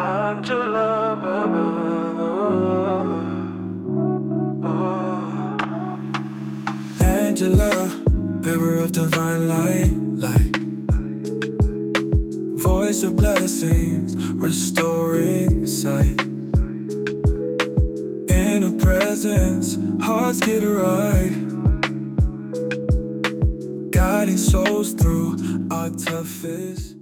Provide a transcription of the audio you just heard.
Angela, Angela, bearer of divine light, voice of blessings, restoring sight. In her presence, hearts get right, guiding souls through our toughest